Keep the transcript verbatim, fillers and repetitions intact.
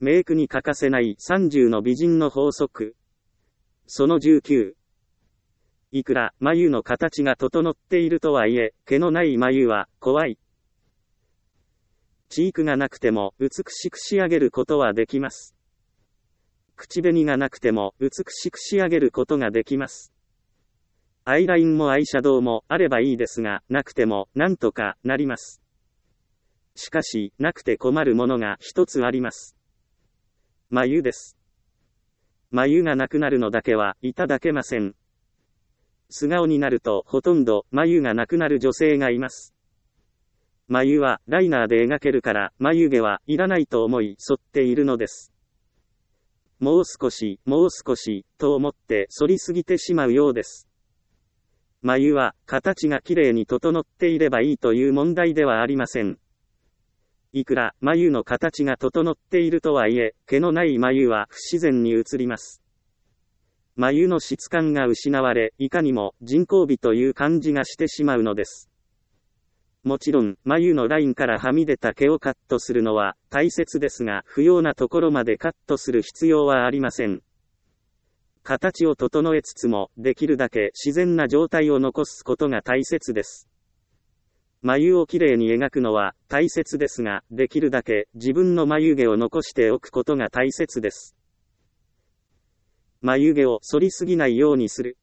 メイクに欠かせないさんじゅうの美人の法則。そのじゅうきゅう。いくら眉の形が整っているとはいえ、毛のない眉は怖い。チークがなくても美しく仕上げることはできます。口紅がなくても美しく仕上げることができます。アイラインもアイシャドウもあればいいですが、なくてもなんとかなります。しかし、なくて困るものが一つあります。眉です。眉がなくなるのだけはいただけません。素顔になるとほとんど眉がなくなる女性がいます。眉はライナーで描けるから眉毛はいらないと思い剃っているのです。もう少し、もう少し、と思って剃りすぎてしまうようです。眉は形がきれいに整っていればいいという問題ではありません。いくら眉の形が整っているとはいえ、毛のない眉は不自然に映ります。眉の質感が失われ、いかにも人工美という感じがしてしまうのです。もちろん、眉のラインからはみ出た毛をカットするのは大切ですが、不要なところまでカットする必要はありません。形を整えつつも、できるだけ自然な状態を残すことが大切です。眉をきれいに描くのは大切ですが、できるだけ自分の眉毛を残しておくことが大切です。眉毛を剃りすぎないようにする。